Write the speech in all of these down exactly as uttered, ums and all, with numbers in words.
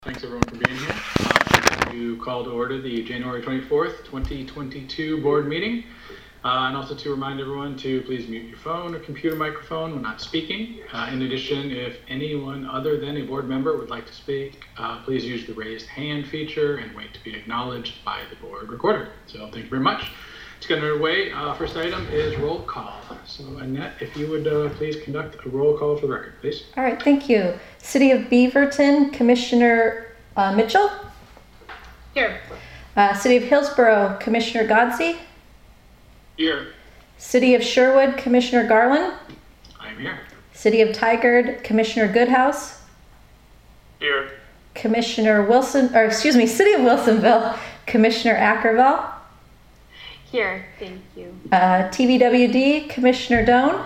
Thanks everyone for being here. Uh, to call to order the January twenty-fourth, twenty twenty-two board meeting. Uh, and also to remind everyone to please mute your phone or computer microphone when not speaking. Uh, in addition, if anyone other than a board member would like to speak, uh, please use the raised hand feature and wait to be acknowledged by the board recorder. So thank you very much. To get underway, uh, first item is roll call. So Annette, if you would uh, please conduct a roll call for the record, please. All right, thank you. City of Beaverton, Commissioner uh, Mitchell. Here. Uh, City of Hillsborough, Commissioner Godsey. Here. City of Sherwood, Commissioner Garland. I'm here. City of Tigard, Commissioner Goodhouse. Here. Commissioner Wilson, or excuse me, City of Wilsonville, Commissioner Ackerville. Here, thank you. Uh, T V W D, Commissioner Doan.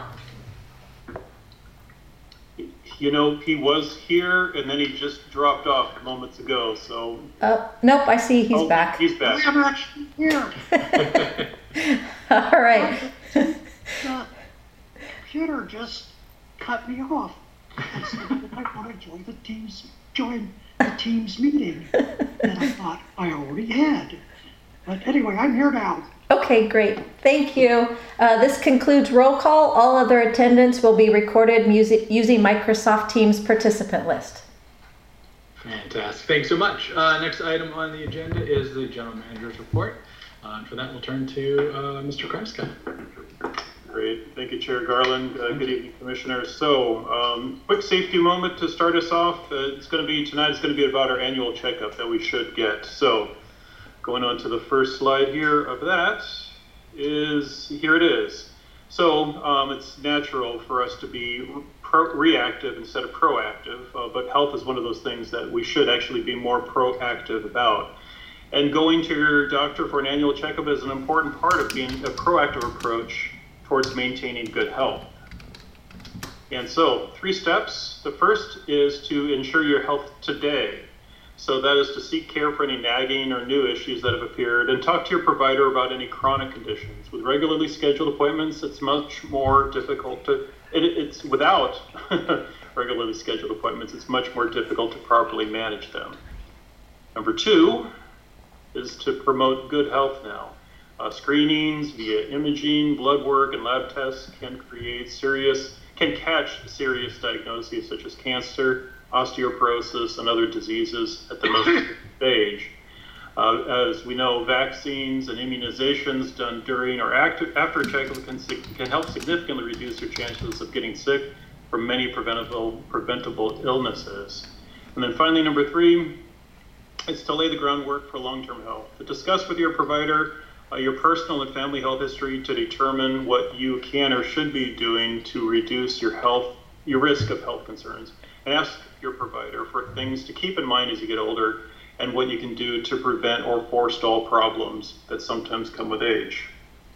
You know, he was here and then he just dropped off moments ago, so. Oh, nope, I see he's oh, back. He's back. I'm actually here. All right. The computer just cut me off. I said, I want to join the team's join the team's meeting that I thought I already had. But anyway, I'm here now. Okay, great. Thank you. Uh, this concludes roll call. All other attendance will be recorded music, using Microsoft Teams participant list. Fantastic. Thanks so much. Uh, next item on the agenda is the general manager's report. Uh, and for that, we'll turn to uh, Mister Kreska. Great. Thank you, Chair Garland. Uh, good evening, Commissioners. So, um, quick safety moment to start us off. Uh, it's going to be, tonight is going to be about our annual checkup that we should get. So, going on to the first slide here of that is, here it is. So um, it's natural for us to be pro reactive instead of proactive, uh, but health is one of those things that we should actually be more proactive about. And going to your doctor for an annual checkup is an important part of being a proactive approach towards maintaining good health. And so three steps. The first is to ensure your health today. So that is to seek care for any nagging or new issues that have appeared and talk to your provider about any chronic conditions. With regularly scheduled appointments, it's much more difficult to, it, it's without regularly scheduled appointments, it's much more difficult to properly manage them. Number two is to promote good health now. Uh, screenings via imaging, blood work, and lab tests can create serious, can catch serious diagnoses such as cancer, osteoporosis, and other diseases at the most stage. Uh, as we know, vaccines and immunizations done during or active, after a checkup can, can help significantly reduce your chances of getting sick from many preventable, preventable illnesses. And then finally, number three, is to lay the groundwork for long-term health. To discuss with your provider uh, your personal and family health history to determine what you can or should be doing to reduce your health, your risk of health concerns. And ask your provider for things to keep in mind as you get older and what you can do to prevent or forestall problems that sometimes come with age.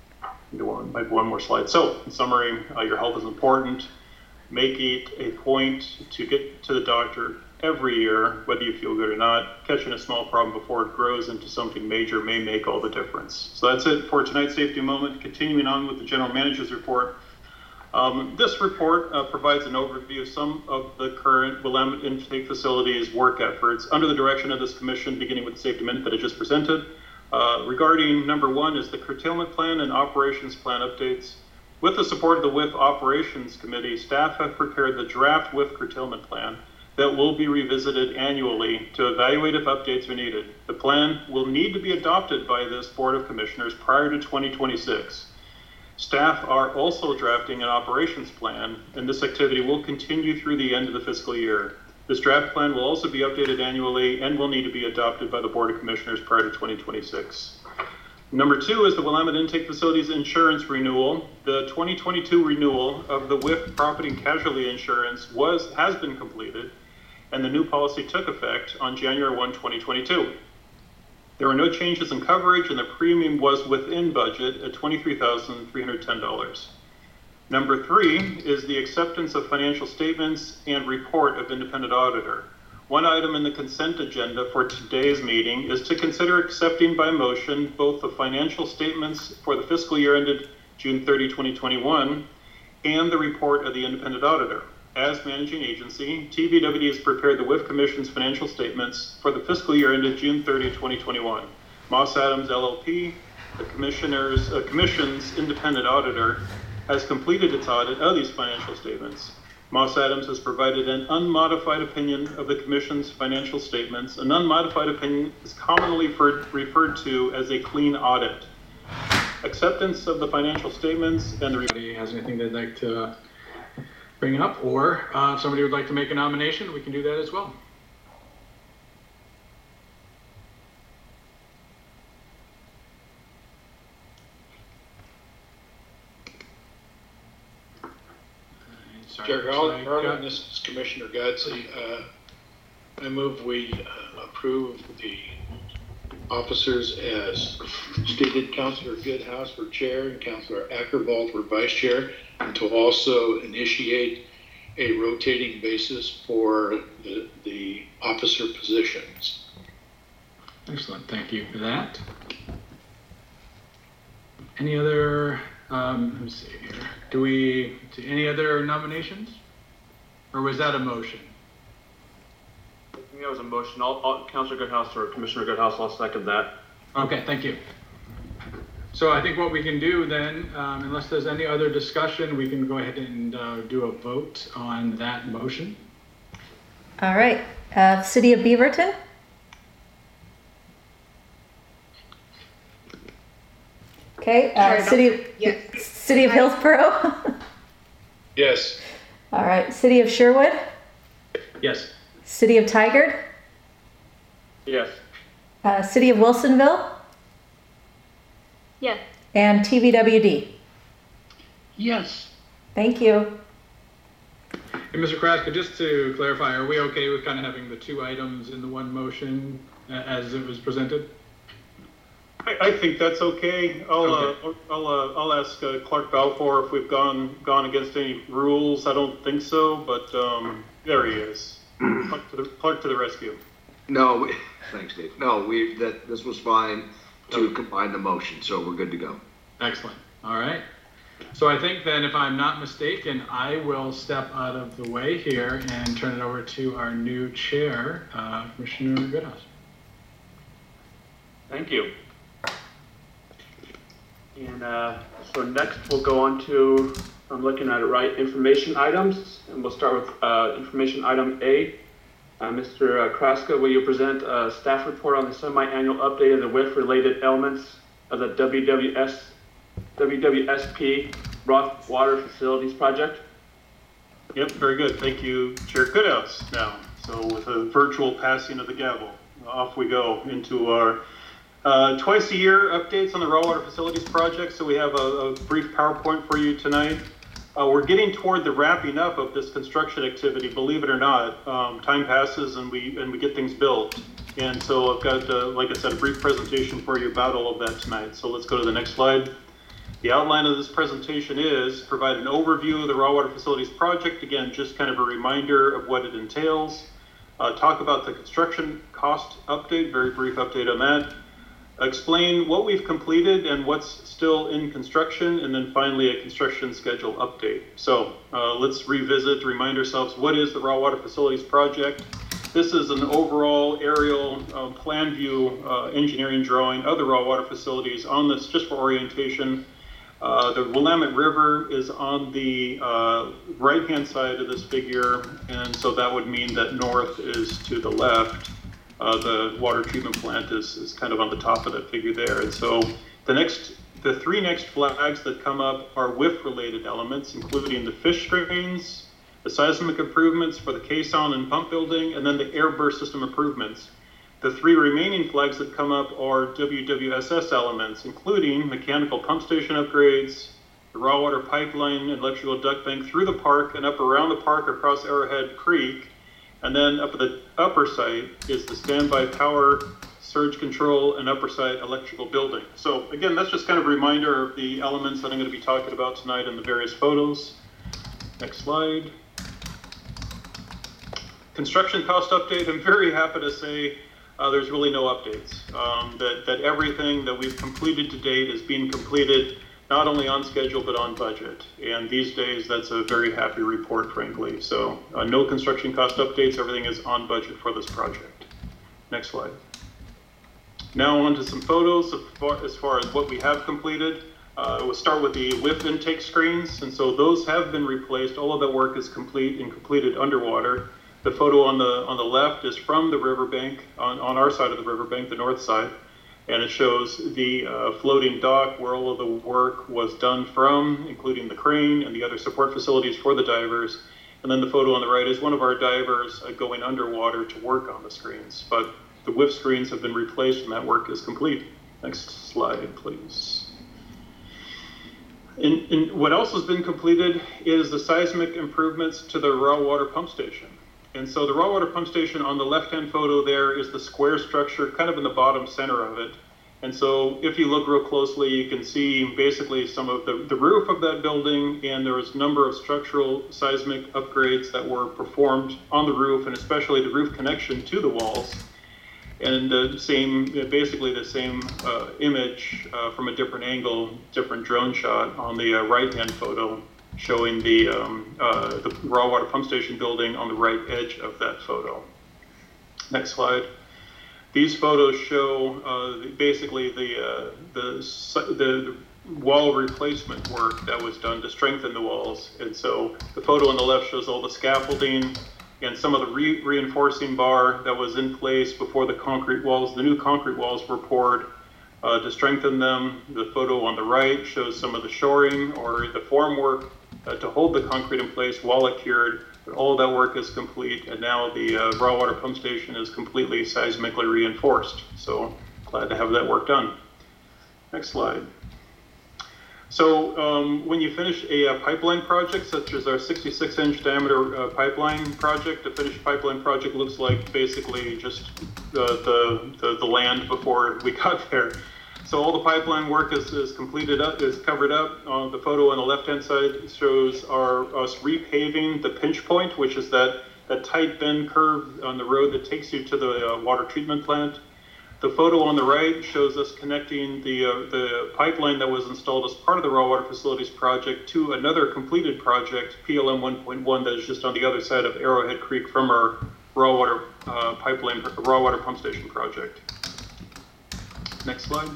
One, maybe one more slide. So, in summary, uh, your health is important. Make it a point to get to the doctor every year, whether you feel good or not. Catching a small problem before it grows into something major may make all the difference. So that's it for tonight's safety moment. Continuing on with the general manager's report. Um, this report uh, provides an overview of some of the current Willamette Intake Facility's work efforts under the direction of this commission, beginning with the safety minute that I just presented. Uh, regarding number one is the curtailment plan and operations plan updates. With the support of the W I F Operations Committee, staff have prepared the draft W I F curtailment plan that will be revisited annually to evaluate if updates are needed. The plan will need to be adopted by this Board of Commissioners prior to twenty twenty-six. Staff are also drafting an operations plan, and this activity will continue through the end of the fiscal year. This draft plan will also be updated annually and will need to be adopted by the Board of Commissioners prior to twenty twenty-six. Number two is the Willamette Intake Facility's insurance renewal. The twenty twenty-two renewal of the W I F property and casualty insurance was has been completed, and the new policy took effect on January first, twenty twenty-two. There were no changes in coverage, and the premium was within budget at twenty-three thousand three hundred ten dollars. Number three is the acceptance of financial statements and report of independent auditor. One item in the consent agenda for today's meeting is to consider accepting by motion both the financial statements for the fiscal year ended June thirtieth, twenty twenty-one, and the report of the independent auditor. as managing agency, T V W D has prepared the W I F Commission's financial statements for the fiscal year ended June thirtieth, twenty twenty-one. Moss Adams L L P, the commissioner's, uh, Commission's independent auditor, has completed its audit of these financial statements. Moss Adams has provided an unmodified opinion of the Commission's financial statements. An unmodified opinion is commonly referred, referred to as a clean audit. Acceptance of the financial statements and the... Anybody has anything they'd like to bring up, or uh, if somebody would like to make a nomination, we can do that as well. Chair Garland, Garland, this is Commissioner Godsey. Uh, I move we uh, approve the officers as stated. Councilor Goodhouse for chair and Councilor Ackervall for vice chair, and to also initiate a rotating basis for the, the officer positions. Excellent, thank you for that. Any other, um, let me see here. Do we, do any other nominations? Or was that a motion? I think that was a motion. I'll, I'll, Councilor Goodhouse or Commissioner Goodhouse, I'll second that. Okay, thank you. So I think what we can do then, um, unless there's any other discussion, we can go ahead and uh, do a vote on that motion. All right. Uh, City of Beaverton? Okay. Uh, Sure, City of, yes. City of Hillsborough? Yes. All right. City of Sherwood? Yes. City of Tigard? Yes. Uh, City of Wilsonville? Yes. And T V W D? Yes. Thank you. And Mister Kraska, just to clarify, are we okay with kind of having the two items in the one motion uh, as it was presented? I, I think that's okay. I'll, Okay. uh, I'll, uh, I'll ask uh, Clark Balfour if we've gone, gone against any rules. I don't think so, but um, there he is. Clark to the, Clark to the rescue. No, we- thanks, Dave. No, we, that, this was fine to combine the motion, so we're good to go. Excellent. All right. So I think then, if I'm not mistaken, I will step out of the way here and turn it over to our new chair, uh, Commissioner Goodhouse. Thank you. And uh, so next we'll go on to, I'm looking at it right, information items. And we'll start with uh, information item A. Uh, Mister Kraska, will you present a staff report on the semi-annual update of the W I F-related elements of the W W S, W W S P Roth Water Facilities Project? Yep, very good. Thank you, Chair Goodhouse. Now, so with a virtual passing of the gavel, off we go into our uh, twice a year updates on the raw water facilities project. So we have a, a brief PowerPoint for you tonight. Uh, we're getting toward the wrapping up of this construction activity, believe it or not. Um, time passes and we and we get things built. And so I've got, uh, like I said, a brief presentation for you about all of that tonight. So let's go to the next slide. The outline of this presentation is provide an overview of the raw water facilities project. Again, just kind of a reminder of what it entails. Uh, talk about the construction cost update, very brief update on that. Explain what we've completed and what's still in construction, and then finally a construction schedule update. So uh, let's revisit, remind ourselves, what is the raw water facilities project? This is an overall aerial uh, plan view uh, engineering drawing of the raw water facilities on this, just for orientation. Uh, the Willamette River is on the uh, right-hand side of this figure, and so that would mean that north is to the left. Uh, the water treatment plant is, is kind of on the top of that figure there. And so the next, the three next flags that come up are W I F-related elements, including the fish screens, the seismic improvements for the caisson and pump building, and then the air burst system improvements. The three remaining flags that come up are W W S S elements, including mechanical pump station upgrades, the raw water pipeline and electrical duct bank through the park and up around the park across Arrowhead Creek. And then up at the upper site is the standby power, surge control, and upper site electrical building. So again, that's just kind of a reminder of the elements that I'm going to be talking about tonight in the various photos. Next slide. Construction cost update. I'm very happy to say uh, there's really no updates. Um, that, that everything that we've completed to date is being completed not only on schedule, but on budget. And these days, that's a very happy report, frankly. So uh, no construction cost updates, everything is on budget for this project. Next slide. Now on to some photos as far as, far as what we have completed. Uh, we'll start with the lift intake screens. And so those have been replaced. All of that work is complete and completed underwater. The photo on the on the left is from the riverbank, on, on our side of the riverbank, the north side. And it shows the uh, floating dock where all of the work was done from, including the crane and the other support facilities for the divers. And then the photo on the right is one of our divers uh, going underwater to work on the screens. But the W I F screens have been replaced and that work is complete. Next slide, please. And, and what else has been completed is the seismic improvements to the raw water pump station. And so the raw water pump station on the left-hand photo there is the square structure kind of in the bottom center of it. And so if you look real closely, you can see basically some of the, the roof of that building, and there was a number of structural seismic upgrades that were performed on the roof, and especially the roof connection to the walls. And the same, basically the same uh, image uh, from a different angle, different drone shot on the uh, right-hand photo, showing the, um, uh, the raw water pump station building on the right edge of that photo. Next slide. These photos show uh, basically the, uh, the, the wall replacement work that was done to strengthen the walls. And so the photo on the left shows all the scaffolding and some of the re reinforcing bar that was in place before the concrete walls, the new concrete walls were poured uh, to strengthen them. The photo on the right shows some of the shoring or the formwork Uh, to hold the concrete in place while it cured. But all of that work is complete, and now the uh, raw water pump station is completely seismically reinforced. So glad to have that work done. Next slide. So um, when you finish a, a pipeline project, such as our sixty-six inch diameter uh, pipeline project, a finished pipeline project looks like basically just uh, the, the, the land before we got there. So all the pipeline work is, is completed up, is covered up. Uh, the photo on the left-hand side shows our, us repaving the pinch point, which is that, that tight bend curve on the road that takes you to the uh, water treatment plant. The photo on the right shows us connecting the, uh, the pipeline that was installed as part of the raw water facilities project to another completed project, P L M one point one, that is just on the other side of Arrowhead Creek from our raw water uh, pipeline, raw water pump station project. Next slide.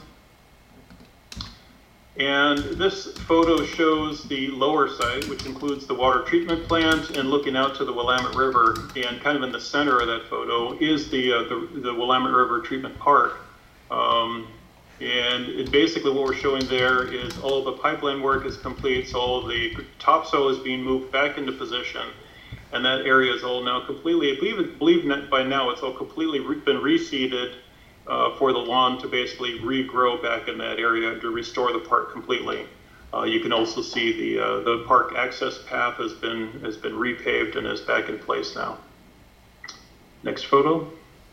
And this photo shows the lower site, which includes the water treatment plant and looking out to the Willamette River. And kind of in the center of that photo is the, uh, the, the Willamette River Treatment Park. Um, and it basically what we're showing there is all of the pipeline work is complete, so all of the topsoil is being moved back into position. And that area is all now completely, I believe, believe by now it's all completely re been reseeded Uh, for the lawn to basically regrow back in that area to restore the park completely. Uh, you can also see the uh, the park access path has been has been repaved and is back in place now. Next photo.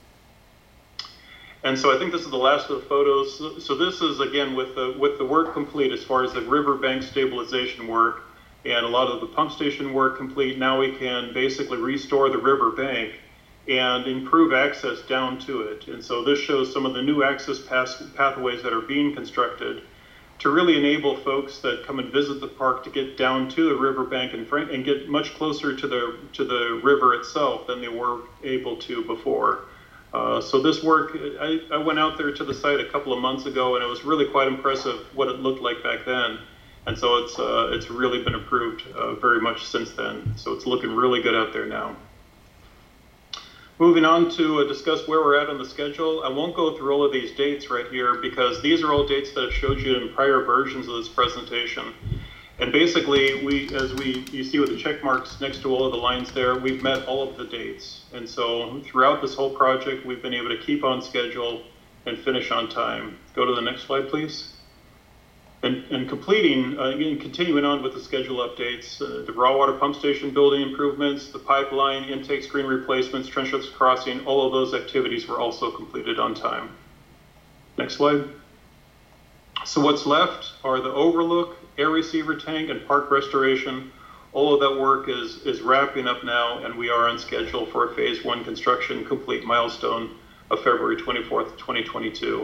And so I think this is the last of the photos. So, so this is again with the with the work complete as far as the riverbank stabilization work and a lot of the pump station work complete. Now we can basically restore the riverbank and improve access down to it. And so this shows some of the new access path pathways that are being constructed to really enable folks that come and visit the park to get down to the riverbank and, and get much closer to the, to the river itself than they were able to before. Uh, so this work, I, I went out there to the site a couple of months ago, and it was really quite impressive what it looked like back then. And so it's, uh, it's really been improved uh, very much since then. So it's looking really good out there now. Moving on to uh, discuss where we're at on the schedule. I won't go through all of these dates right here because these are all dates that I've showed you in prior versions of this presentation. And basically, we, as we you see with the check marks next to all of the lines there, we've met all of the dates. And so throughout this whole project, we've been able to keep on schedule and finish on time. Go to the next slide, please. And, and completing, uh, again, continuing on with the schedule updates, uh, the raw water pump station building improvements, the pipeline, intake screen replacements, trenchless crossing, all of those activities were also completed on time. Next slide. So what's left are the overlook, air receiver tank, and park restoration. All of that work is, is wrapping up now, and we are on schedule for a phase one construction complete milestone of February twenty-fourth, twenty twenty-two.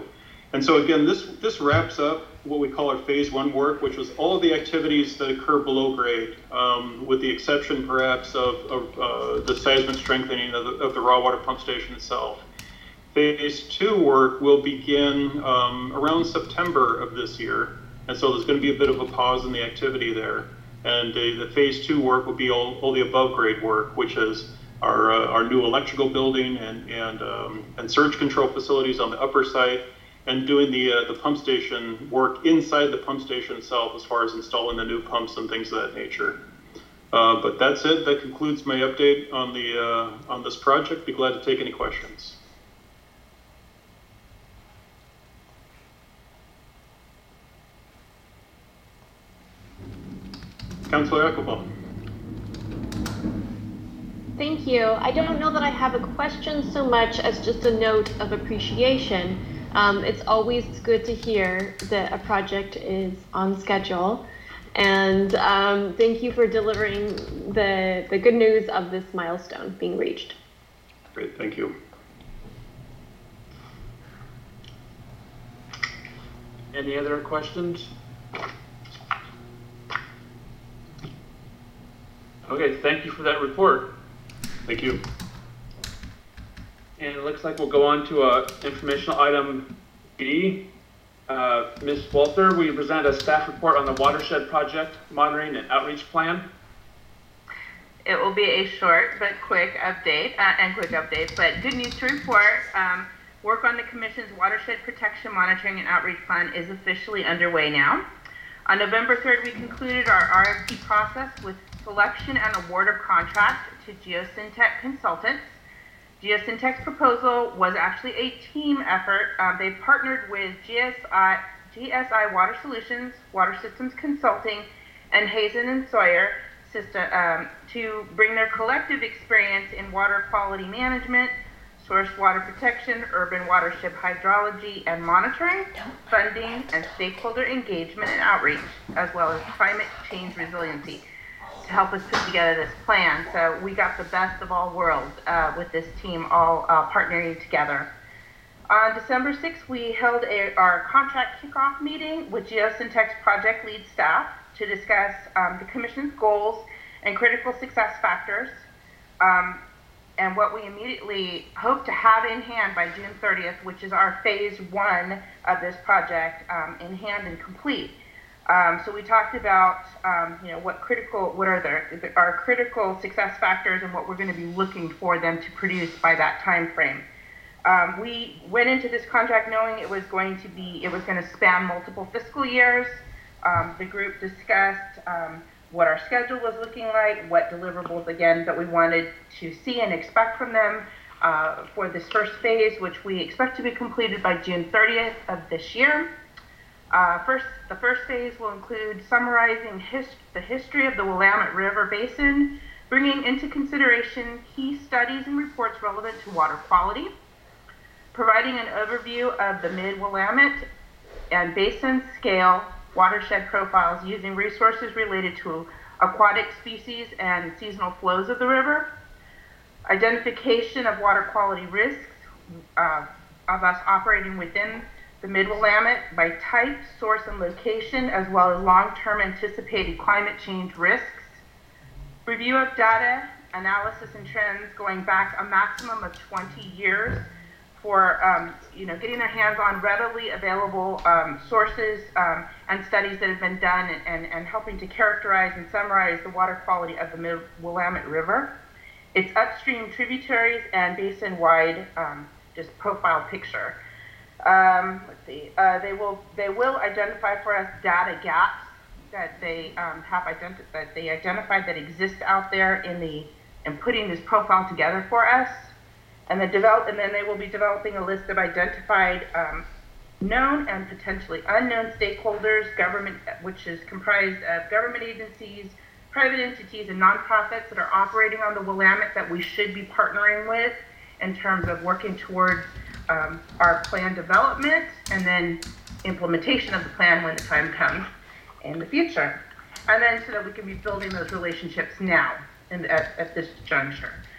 And so again, this, this wraps up what we call our phase one work, which was all of the activities that occur below grade, um, with the exception perhaps of, of uh, the seismic strengthening of the, of the raw water pump station itself. Phase two work will begin um, around September of this year. And so there's going to be a bit of a pause in the activity there. And uh, the phase two work will be all, all the above grade work, which is our, uh, our new electrical building and, and, um, and surge control facilities on the upper site, and doing the, uh, the pump station work inside the pump station itself as far as installing the new pumps and things of that nature. Uh, but that's it. That concludes my update on, the, uh, on this project. Be glad to take any questions. Councilor Eckelbaum. Thank you. I don't know that I have a question so much as just a note of appreciation. Um, it's always good to hear that a project is on schedule. And um, thank you for delivering the, the good news of this milestone being reached. Great, thank you. Any other questions? Okay, thank you for that report. Thank you. And it looks like we'll go on to uh, informational item B. Uh, Miz Walter, will you present a staff report on the watershed project monitoring and outreach plan? It will be a short but quick update, uh, and quick update, but good news to report. Um, work on the Commission's watershed protection monitoring and outreach plan is officially underway now. On November third, we concluded our R F P process with selection and award of contract to Geosyntec Consultants. Geosyntec's proposal was actually a team effort. Um, they partnered with G S I, G S I Water Solutions, Water Systems Consulting, and Hazen and Sawyer system, um, to bring their collective experience in water quality management, source water protection, urban watershed hydrology and monitoring, funding, and stakeholder engagement and outreach, as well as climate change resiliency, to help us put together this plan. So we got the best of all worlds uh, with this team all uh, partnering together. On December sixth, we held a, our contract kickoff meeting with Geosyntec's project lead staff to discuss um, the Commission's goals and critical success factors, um, and what we immediately hope to have in hand by June thirtieth, which is our phase one of this project, um, in hand and complete. Um, so we talked about, um, you know, what critical, what are the, our critical success factors and what we're going to be looking for them to produce by that time frame. Um, we went into this contract knowing it was going to be, it was going to span multiple fiscal years. Um, the group discussed um, what our schedule was looking like, what deliverables, again, that we wanted to see and expect from them uh, for this first phase, which we expect to be completed by June thirtieth of this year. Uh, first, the first phase will include summarizing his, the history of the Willamette River Basin, bringing into consideration key studies and reports relevant to water quality, providing an overview of the mid-Willamette and basin scale watershed profiles using resources related to aquatic species and seasonal flows of the river, identification of water quality risks uh, of us operating within the Mid-Willamette by type, source, and location, as well as long-term anticipated climate change risks. Review of data, analysis, and trends going back a maximum of twenty years for um, you know, getting their hands on readily available um, sources um, and studies that have been done, and, and, and helping to characterize and summarize the water quality of the Mid-Willamette River, its upstream tributaries, and basin-wide um, just profile picture. Um, let's see. Uh, they will they will identify for us data gaps that they um, have identi- that they identified that exist out there in the in putting this profile together for us, and then develop and then they will be developing a list of identified um, known and potentially unknown stakeholders, government, which is comprised of government agencies, private entities, and nonprofits that are operating on the Willamette that we should be partnering with in terms of working towards Um, our plan development and then implementation of the plan when the time comes in the future. And then so that we can be building those relationships now in the, at, at this juncture.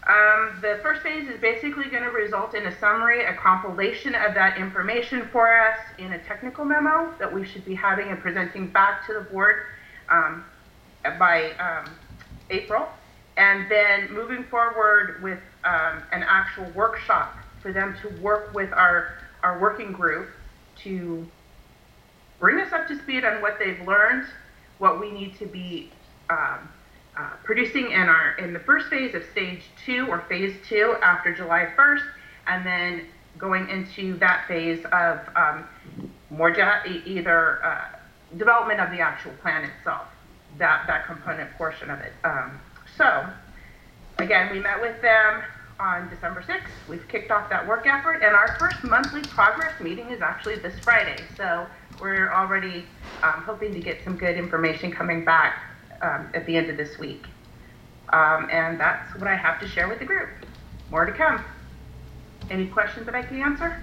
Um, the first phase is basically going to result in a summary, a compilation of that information for us in a technical memo that we should be having and presenting back to the board um, by um, April. And then moving forward with um, an actual workshop for them to work with our, our working group to bring us up to speed on what they've learned, what we need to be um, uh, producing in our in the first phase of stage two or phase two after July first, and then going into that phase of um, more de- either uh, development of the actual plan itself, that that component portion of it. Um, so again, we met with them on December sixth. We've kicked off that work effort, and our first monthly progress meeting is actually this Friday. So we're already um, hoping to get some good information coming back um, at the end of this week. Um, and that's what I have to share with the group. More to come. Any questions that I can answer?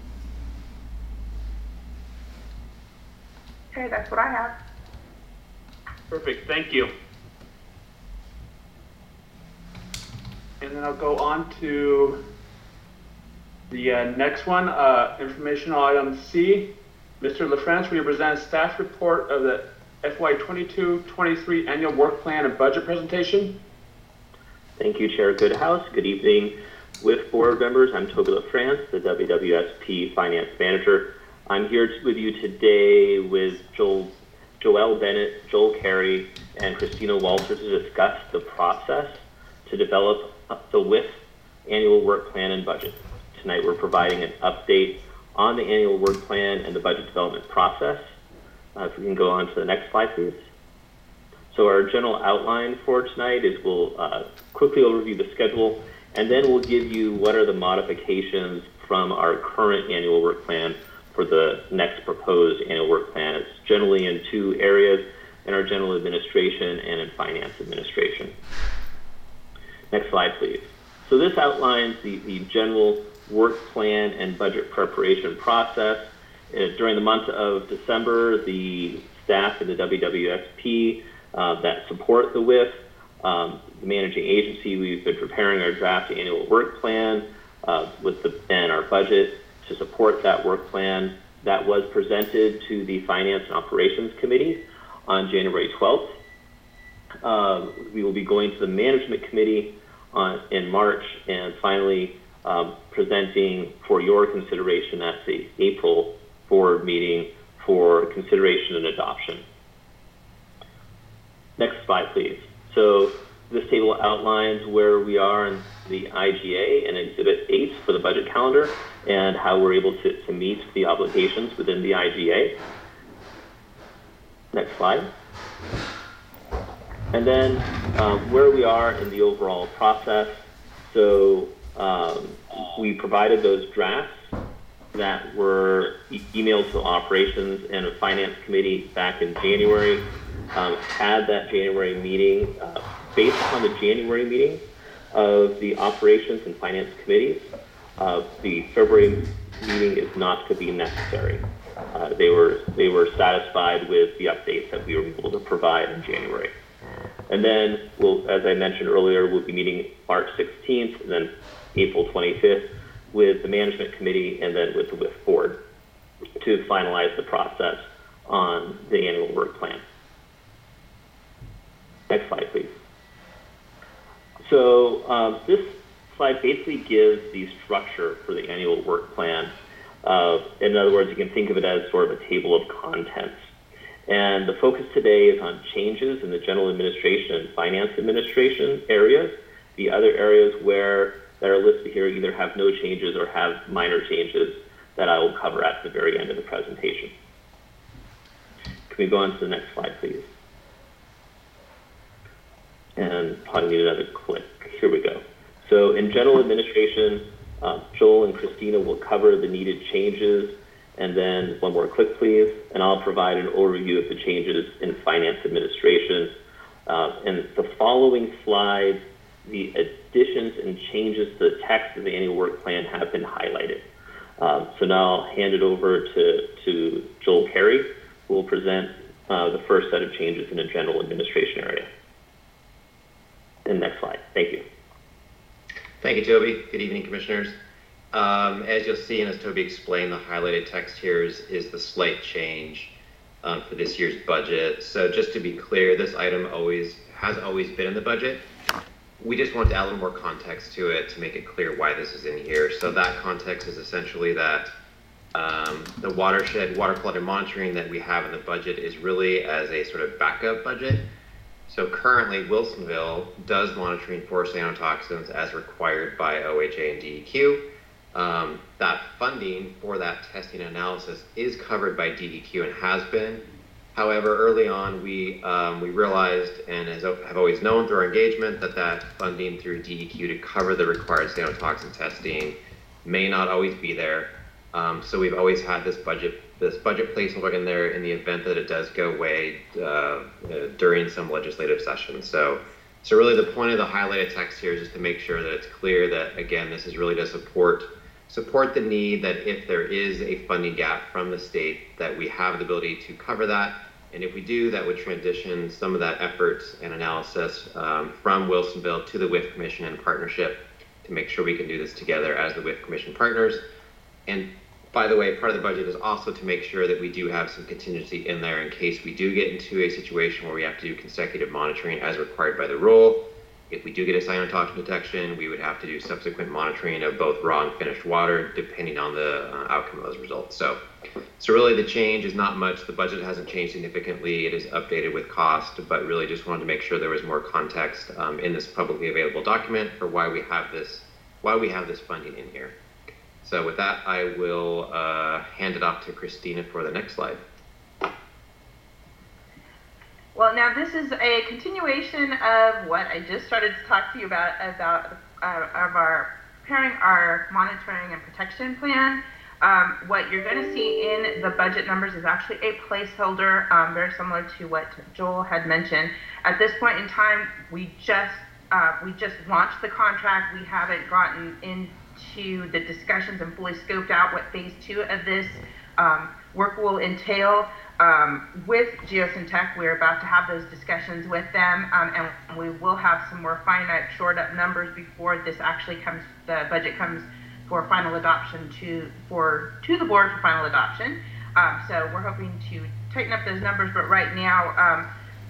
Okay, that's what I have. Perfect, thank you. And then I'll go on to the uh, next one, uh, informational item C. Mister LaFrance, will you present a staff report of the F Y twenty-two twenty-three annual work plan and budget presentation? Thank you, Chair Goodhouse. Good evening with board members. I'm Toby LaFrance, the W W S P Finance Manager. I'm here t- with you today with Joel, Joelle Bennett, Joel Carey, and Christina Walter to discuss the process to develop the W I F annual work plan and budget. Tonight we're providing an update on the annual work plan and the budget development process. Uh, if we can go on to the next slide, please. So our general outline for tonight is we'll uh, quickly overview the schedule, and then we'll give you what are the modifications from our current annual work plan for the next proposed annual work plan. It's generally in two areas, in our general administration and in finance administration. Next slide, please. So this outlines the, the general work plan and budget preparation process. Uh, during the month of December, the staff in the W W S P uh, that support the W I F, um, the managing agency, we've been preparing our draft annual work plan uh, with the and our budget to support that work plan. That was presented to the Finance and Operations Committee on January twelfth. Uh, we will be going to the Management Committee on, in March, and finally um, presenting for your consideration at the April board meeting for consideration and adoption. Next slide, please. So this table outlines where we are in the I G A and Exhibit eight for the budget calendar and how we're able to, to meet the obligations within the I G A. Next slide. And then um, where we are in the overall process. So um, we provided those drafts that were e- emailed to operations and a finance committee back in January. Um, had that January meeting, uh, based on the January meeting of the operations and finance committees, uh, the February meeting is not to be necessary. Uh, they were they were satisfied with the updates that we were able to provide in January. And then, we'll, as I mentioned earlier, we'll be meeting March sixteenth and then April twenty-fifth with the management committee and then with the W I F board to finalize the process on the annual work plan. Next slide, please. So um, this slide basically gives the structure for the annual work plan. Uh, in other words, you can think of it as sort of a table of contents. And the focus today is on changes in the general administration and finance administration areas. The other areas where that are listed here either have no changes or have minor changes that I will cover at the very end of the presentation. Can we go on to the next slide, please? And probably need another click. Here we go. So in general administration, uh, Joel and Christina will cover the needed changes. And then one more click, please. And I'll provide an overview of the changes in finance administration. Uh, and the following slides, the additions and changes to the text of the annual work plan have been highlighted. Um, so now I'll hand it over to, to Joel Carey, who will present uh, the first set of changes in the general administration area. And next slide. Thank you. Thank you, Toby. Good evening, Commissioners. Um, as you'll see, and as Toby explained, the highlighted text here is, is the slight change um, for this year's budget. So just to be clear, this item always has always been in the budget. We just want to add a little more context to it to make it clear why this is in here. So that context is essentially that um, the watershed, water quality monitoring that we have in the budget is really as a sort of backup budget. So currently, Wilsonville does monitoring for cyanotoxins as required by O H A and D E Q. Um, that funding for that testing and analysis is covered by D E Q and has been. However, early on, we um, we realized and as have always known through our engagement that that funding through D E Q to cover the required cyanotoxin testing may not always be there. Um, so we've always had this budget this budget placeholder in there in the event that it does go away uh, uh, during some legislative session. So, so really the point of the highlighted text here is just to make sure that it's clear that, again, this is really to support support the need that if there is a funding gap from the state, that we have the ability to cover that. And if we do, that would transition some of that effort and analysis um, from Wilsonville to the W I F Commission in partnership to make sure we can do this together as the W I F Commission partners. And by the way, part of the budget is also to make sure that we do have some contingency in there in case we do get into a situation where we have to do consecutive monitoring as required by the rule. If we do get a cyanotoxin detection, we would have to do subsequent monitoring of both raw and finished water, depending on the uh, outcome of those results. So, so really the change is not much. The budget hasn't changed significantly. It is updated with cost, but really just wanted to make sure there was more context um, in this publicly available document for why we have this, why we have this funding in here. So with that, I will uh, hand it off to Christina for the next slide. Well, now this is a continuation of what I just started to talk to you about, about uh, of our preparing our monitoring and protection plan. Um, what you're going to see in the budget numbers is actually a placeholder, um, very similar to what Joel had mentioned. At this point in time, we just uh, we just launched the contract. We haven't gotten in to the discussions and fully scoped out what phase two of this um, work will entail. Um, with Geosyntec, we're about to have those discussions with them, um, and we will have some more finite, shored up numbers before this actually comes, the budget comes for final adoption to, for, to the board for final adoption. Um, so we're hoping to tighten up those numbers, but right now, um,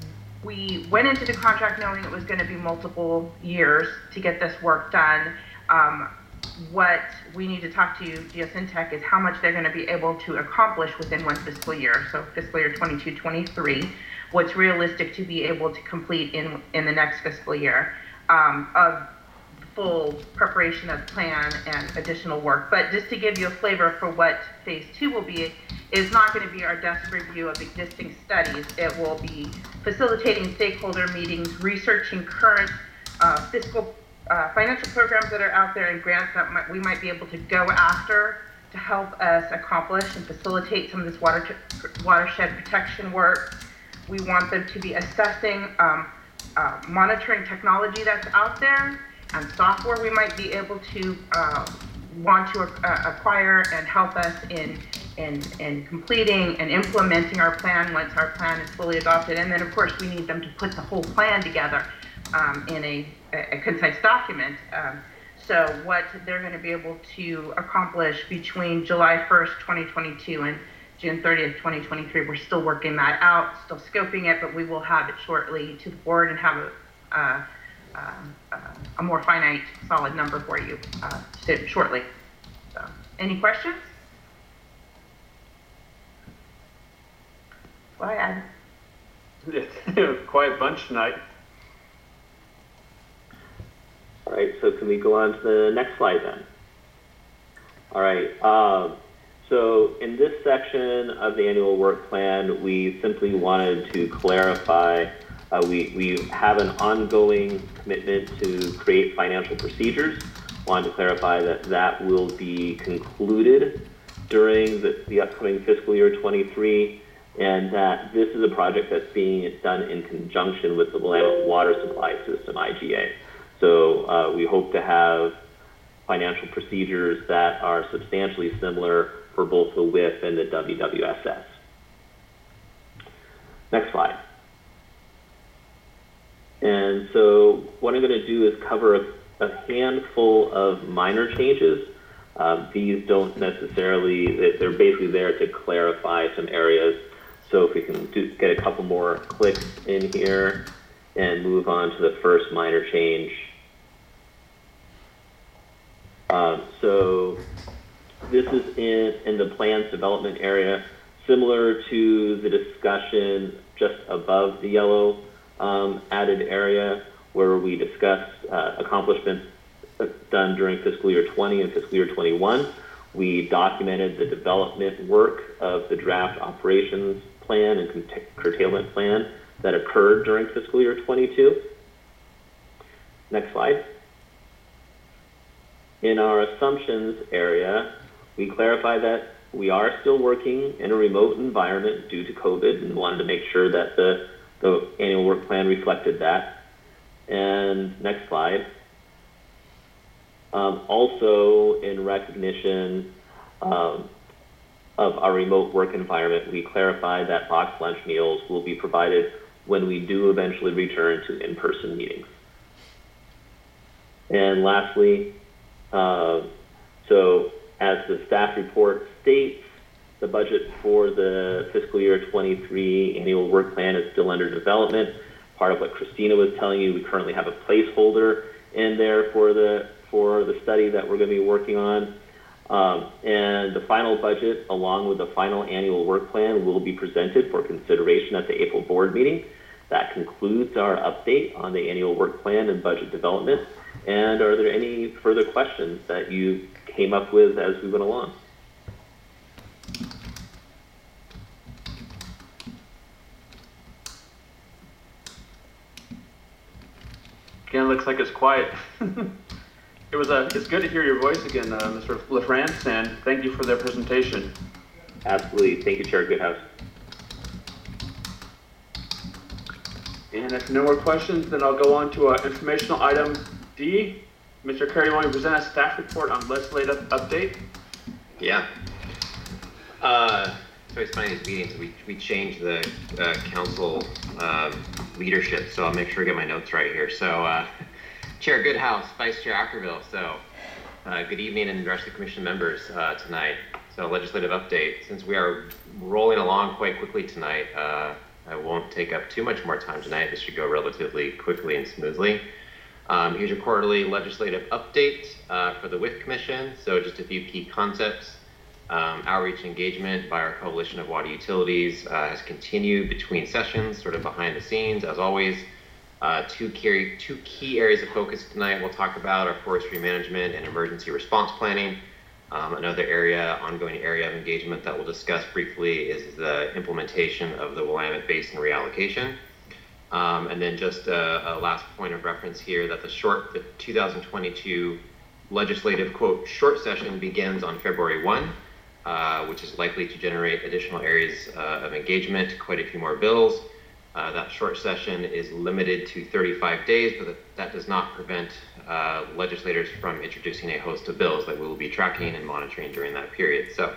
we went into the contract knowing it was going to be multiple years to get this work done. Um, what we need to talk to Geosyntec is how much they're going to be able to accomplish within one fiscal year, so fiscal year twenty-two twenty-three, what's realistic to be able to complete in in the next fiscal year um, of full preparation of the plan and additional work. But just to give you a flavor for what phase two will be, is not going to be our desk review of existing studies. It will be facilitating stakeholder meetings, researching current uh, fiscal Uh, financial programs that are out there and grants that might, we might be able to go after to help us accomplish and facilitate some of this water watershed protection work. We want them to be assessing um, uh, monitoring technology that's out there and software we might be able to uh, want to uh, acquire and help us in, in, in completing and implementing our plan once our plan is fully adopted. And then of course we need them to put the whole plan together um, in a a concise document. Um, so what they're going to be able to accomplish between July first, twenty twenty-two and June thirtieth, twenty twenty-three, we're still working that out, still scoping it, but we will have it shortly to the board and have a, uh, uh, a more finite, solid number for you uh, shortly. So, any questions? Go ahead. It was quite a bunch tonight. All right, so can we go on to the next slide then? All right, um, so in this section of the annual work plan, we simply wanted to clarify, uh, we, we have an ongoing commitment to create financial procedures. Wanted to clarify that that will be concluded during the, the upcoming fiscal year twenty-three, and that this is a project that's being done in conjunction with the Willamette Water Supply System, I G A. So uh, we hope to have financial procedures that are substantially similar for both the W I F and the W W S S. Next slide. And so what I'm going to do is cover a handful of minor changes. Uh, these don't necessarily, they're basically there to clarify some areas. So if we can do, get a couple more clicks in here and move on to the first minor change. Uh, so this is in, in the plans development area, similar to the discussion just above the yellow um, added area where we discussed uh, accomplishments done during fiscal year twenty and fiscal year twenty-one. We documented the development work of the draft operations plan and curtailment plan that occurred during fiscal year twenty-two. Next slide. In our assumptions area, we clarify that we are still working in a remote environment due to COVID and wanted to make sure that the, the annual work plan reflected that. And next slide. Um, also, in recognition um, of our remote work environment, we clarify that box lunch meals will be provided when we do eventually return to in-person meetings. And lastly, uh, so as the staff report states, the budget for the fiscal year twenty-three annual work plan is still under development. Part of what Christina was telling you, we currently have a placeholder in there for the for the study that we're going to be working on. Um, and the final budget, along with the final annual work plan, will be presented for consideration at the April board meeting. That concludes our update on the annual work plan and budget development. And are there any further questions that you came up with as we went along? Again, it looks like it's quiet. It was uh, it's good to hear your voice again, uh, Mister LaFrance, and thank you for the presentation. Absolutely. Thank you, Chair Goodhouse. And if no more questions, then I'll go on to uh, informational item D. Mister Curry, want to present a staff report on legislative update? Yeah. Uh, so it's funny, these meetings, we, we changed the uh, council um, leadership, so I'll make sure I get my notes right here. So uh, Chair Goodhouse, Vice Chair Ackerville, so uh, good evening and the rest of the commission members uh, tonight. So legislative update, since we are rolling along quite quickly tonight, uh, I won't take up too much more time tonight. This should go relatively quickly and smoothly. Um, here's your quarterly legislative update uh, for the W I F Commission. So just a few key concepts. Um, outreach engagement by our Coalition of Water Utilities uh, has continued between sessions, sort of behind the scenes, as always. Uh, two, key, two key areas of focus tonight we'll talk about are forestry management and emergency response planning. Um, another area, ongoing area of engagement that we'll discuss briefly is the implementation of the Willamette Basin reallocation. Um, and then just a, a last point of reference here that the short, the two thousand twenty-two legislative, quote, short session begins on February first, uh, which is likely to generate additional areas uh, of engagement, quite a few more bills. Uh, that short session is limited to thirty-five days, but that, that does not prevent uh, legislators from introducing a host of bills that we will be tracking and monitoring during that period. So,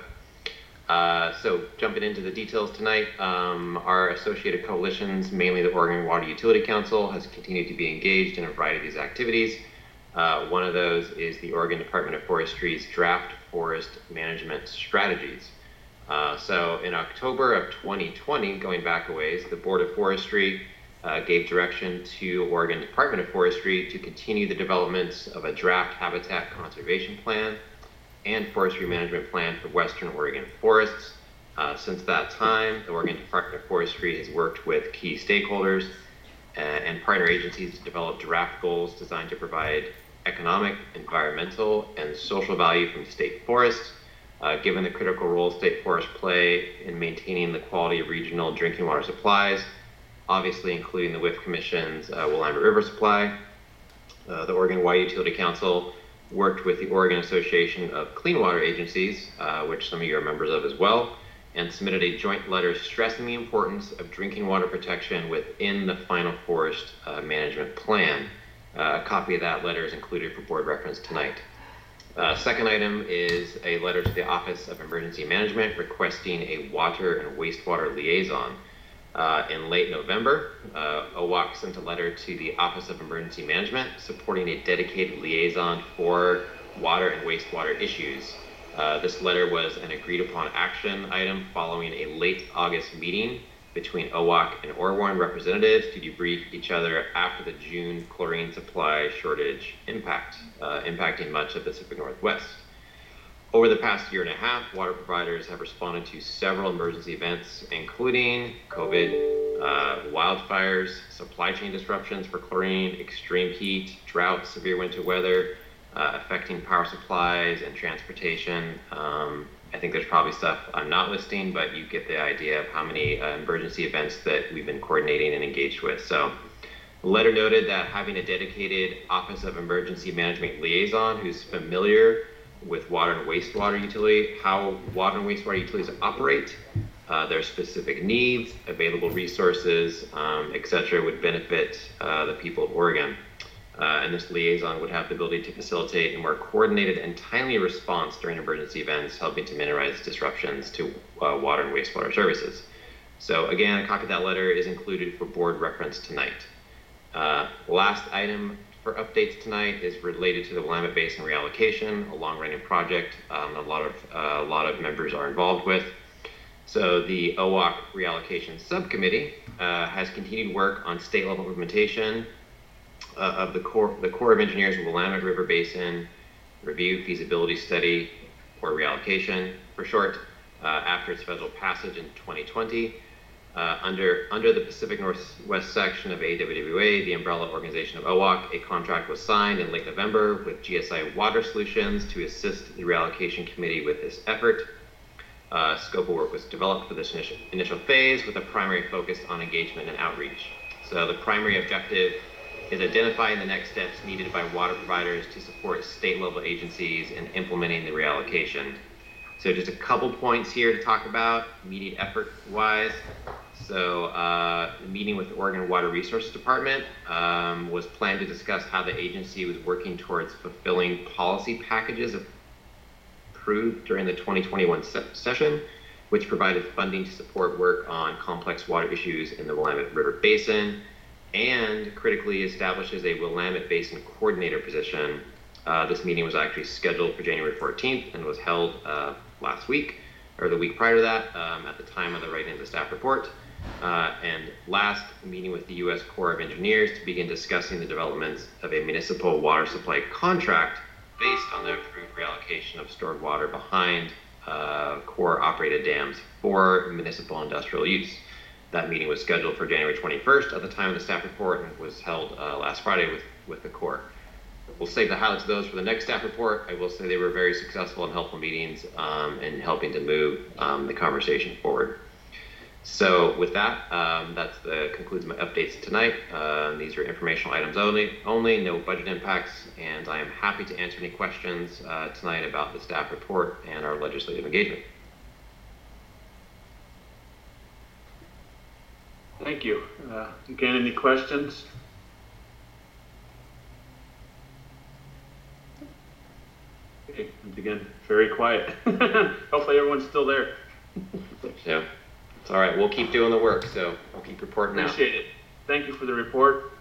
uh, so jumping into the details tonight, um, our associated coalitions, mainly the Oregon Water Utility Council, has continued to be engaged in a variety of these activities. Uh, one of those is the Oregon Department of Forestry's draft forest management strategies. Uh, so in October of twenty twenty, going back a ways, the Board of Forestry uh, gave direction to Oregon Department of Forestry to continue the developments of a draft habitat conservation plan and forestry management plan for Western Oregon forests. Uh, since that time, the Oregon Department of Forestry has worked with key stakeholders uh, and partner agencies to develop draft goals designed to provide economic, environmental, and social value from state forests. Uh, given the critical role state forests play in maintaining the quality of regional drinking water supplies, obviously including the W I F Commission's uh, Willamette River supply. Uh, the Oregon Water Utility Council worked with the Oregon Association of Clean Water Agencies, uh, which some of you are members of as well, and submitted a joint letter stressing the importance of drinking water protection within the final forest uh, management plan. Uh, a copy of that letter is included for board reference tonight. Uh, second item is a letter to the Office of Emergency Management requesting a water and wastewater liaison. Uh, in late November, uh, O W A C sent a letter to the Office of Emergency Management supporting a dedicated liaison for water and wastewater issues. Uh, this letter was an agreed upon action item following a late August meeting between O W A C and Orwarn representatives to debrief each other after the June chlorine supply shortage impact, uh, impacting much of the Pacific Northwest. Over the past year and a half, water providers have responded to several emergency events, including COVID, uh, wildfires, supply chain disruptions for chlorine, extreme heat, drought, severe winter weather, uh, affecting power supplies and transportation. Um, I think there's probably stuff I'm not listing, but you get the idea of how many uh, emergency events that we've been coordinating and engaged with. So the letter noted that having a dedicated Office of Emergency Management liaison who's familiar with water and wastewater utility, how water and wastewater utilities operate, uh, their specific needs, available resources, um, et cetera, would benefit uh, the people of Oregon. Uh, and this liaison would have the ability to facilitate a more coordinated and timely response during emergency events, helping to minimize disruptions to uh, water and wastewater services. So again, a copy of that letter is included for board reference tonight. Uh, last item for updates tonight is related to the Willamette Basin reallocation, a long-running project um, a lot of uh, a lot of members are involved with. So the O W A C reallocation subcommittee uh, has continued work on state-level implementation uh, of the Corps the Corps of Engineers Willamette River Basin Review Feasibility Study, or reallocation for short, uh, after its federal passage in twenty twenty. Uh, under under the Pacific Northwest section of A W W A, the umbrella organization of O W A C, a contract was signed in late November with G S I Water Solutions to assist the reallocation committee with this effort. Uh, scope of work was developed for this initial, initial phase with a primary focus on engagement and outreach. So the primary objective is identifying the next steps needed by water providers to support state-level agencies in implementing the reallocation. So just a couple points here to talk about immediate effort-wise. So uh, the meeting with the Oregon Water Resources Department um, was planned to discuss how the agency was working towards fulfilling policy packages approved during the twenty twenty-one se session, which provided funding to support work on complex water issues in the Willamette River Basin, and critically establishes a Willamette Basin coordinator position. Uh, this meeting was actually scheduled for January fourteenth and was held uh, last week, or the week prior to that, um, at the time of the writing of the staff report. Uh, and last, meeting with the U S Corps of Engineers to begin discussing the developments of a municipal water supply contract based on the approved reallocation of stored water behind uh, Corps operated dams for municipal industrial use. That meeting was scheduled for January twenty-first at the time of the staff report and was held uh, last Friday with, with the Corps. We'll save the highlights of those for the next staff report. I will say they were very successful and helpful meetings um, in helping to move um, the conversation forward. So with that, um, that's the concludes my updates tonight. Uh, these are informational items only, only, no budget impacts, and I am happy to answer any questions uh, tonight about the staff report and our legislative engagement. Thank you. Uh, again, any questions? Okay, once again, very quiet. Hopefully everyone's still there. Yeah, it's all right. We'll keep doing the work, so we'll keep reporting out. Appreciate it. Thank you for the report.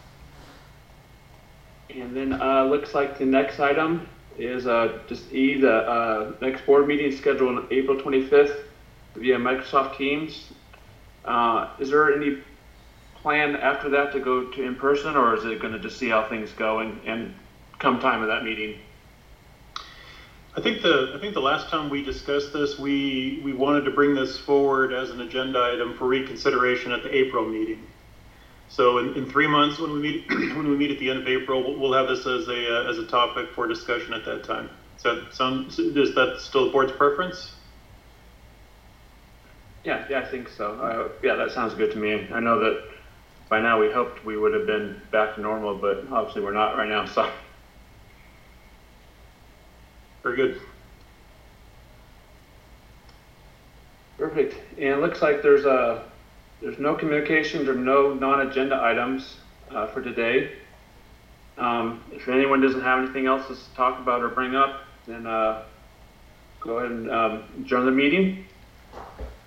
And then uh, looks like the next item is uh, just E, the uh, next board meeting is scheduled on April twenty-fifth via Microsoft Teams. Uh, is there any plan after that to go to in person, or is it going to just see how things go and, and come time of that meeting? I think the I think the last time we discussed this, we we wanted to bring this forward as an agenda item for reconsideration at the April meeting. So in, in three months, when we meet when we meet at the end of April, we'll, we'll have this as a uh, as a topic for discussion at that time. Does that sound? Is that still the board's preference? Yeah, yeah, I think so. Uh, yeah, that sounds good to me. I know that by now we hoped we would have been back to normal, but obviously we're not right now. So. Very good. Perfect. And it looks like there's a there's no communications or no non-agenda items uh, for today. Um, if anyone doesn't have anything else to talk about or bring up, then uh, go ahead and um, adjourn the meeting.